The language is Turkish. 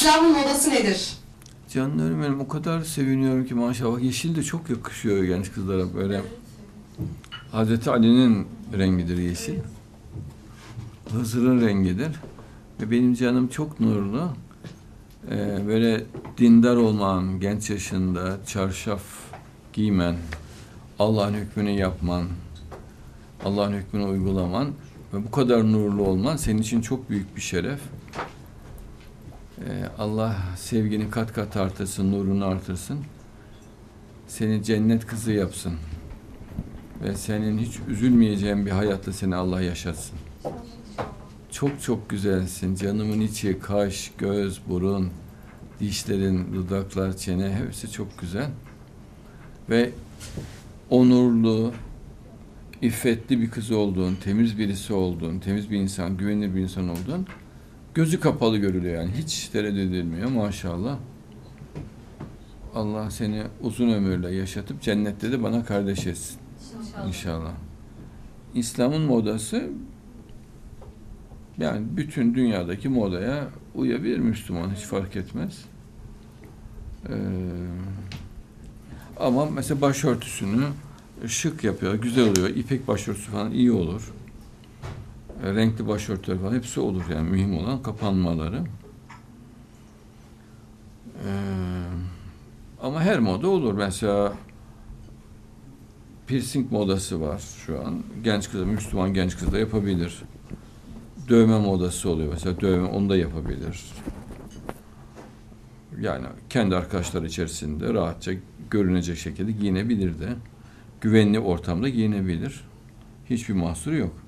İslam'ın modası nedir? Canlarım benim, o kadar seviniyorum ki maşallah. Yeşil de çok yakışıyor genç kızlara böyle. Hazreti Ali'nin rengidir yeşil. Hızır'ın rengidir. Ve benim canım çok nurlu. Böyle dindar olman, genç yaşında çarşaf giymen, Allah'ın hükmünü yapman, Allah'ın hükmünü uygulaman ve bu kadar nurlu olman senin için çok büyük bir şeref. Allah sevgini kat kat artırsın, nurunu artırsın. Seni cennet kızı yapsın. Ve senin hiç üzülmeyeceğin bir hayatta seni Allah yaşatsın. Çok çok güzelsin. Canımın içi, kaş, göz, burun, dişlerin, dudaklar, çene hepsi çok güzel. Ve onurlu, iffetli bir kız olduğun, temiz birisi olduğun, temiz bir insan, güvenilir bir insan olduğun gözü kapalı görülüyor yani. Hiç tereddüt edilmiyor maşallah. Allah seni uzun ömürle yaşatıp cennette de bana kardeş etsin. İnşallah. İslam'ın modası yani bütün dünyadaki modaya uyabilir Müslüman, hiç fark etmez. Ama mesela başörtüsünü şık yapıyor, güzel oluyor. İpek başörtüsü falan iyi olur. Renkli başörtüler falan hepsi olur yani, mühim olan kapanmaları. Ama her moda olur. Mesela piercing modası var şu an. Genç kız, Müslüman genç kız da yapabilir. Dövme modası oluyor. Mesela dövme onu da yapabilir. Yani kendi arkadaşlar içerisinde rahatça görünecek şekilde giyinebilir de. Güvenli ortamda giyinebilir. Hiçbir mahsuru yok.